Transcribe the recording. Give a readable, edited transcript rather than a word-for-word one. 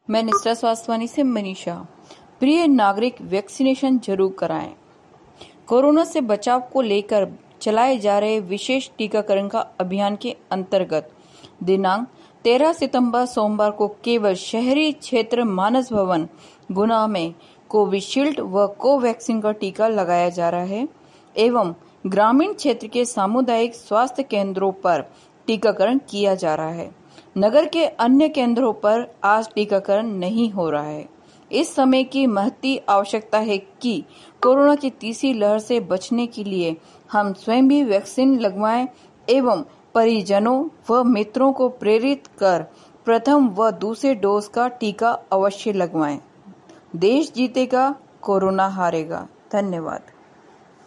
मैं निष्ठा स्वास्थ्यवानी से मनीषा। प्रिय नागरिक, वैक्सीनेशन जरूर कराएं। कोरोना से बचाव को लेकर चलाए जा रहे विशेष टीकाकरण का अभियान के अंतर्गत दिनांक 13 सितंबर सोमवार को केवल शहरी क्षेत्र मानस भवन गुना में कोविशील्ड व कोवैक्सीन का टीका लगाया जा रहा है एवं ग्रामीण क्षेत्र के सामुदायिक स्वास्थ्य केंद्रों पर टीकाकरण किया जा रहा है। नगर के अन्य केंद्रों पर आज टीकाकरण नहीं हो रहा है। इस समय की महती आवश्यकता है कि कोरोना की तीसरी लहर से बचने के लिए हम स्वयं भी वैक्सीन लगवाएं एवं परिजनों व मित्रों को प्रेरित कर प्रथम व दूसरे डोज का टीका अवश्य लगवाएं। देश जीतेगा, कोरोना हारेगा। धन्यवाद।